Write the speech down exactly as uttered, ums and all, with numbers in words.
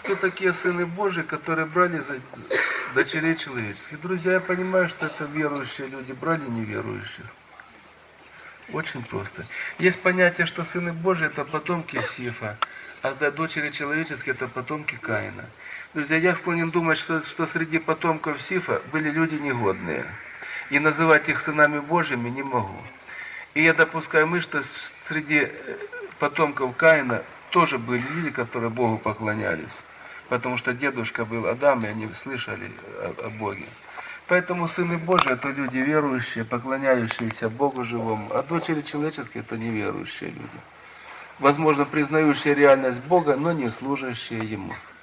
кто такие сыны Божьи, которые брали за дочерей человеческих. Друзья, я понимаю, что это верующие люди брали неверующих. Очень просто. Есть понятие, что сыны Божьи это потомки Сифа, а дочери человеческие это потомки Каина. Друзья, я склонен думать, что, что среди потомков Сифа были люди негодные. И называть их сынами Божьими не могу. И я допускаю мысль, что среди потомков Каина тоже были люди, которые Богу поклонялись. Потому что дедушка был Адам, и они слышали о, о Боге. Поэтому сыны Божьи это люди верующие, поклоняющиеся Богу живому, а дочери человеческие это неверующие люди. Возможно, признающие реальность Бога, но не служащие Ему.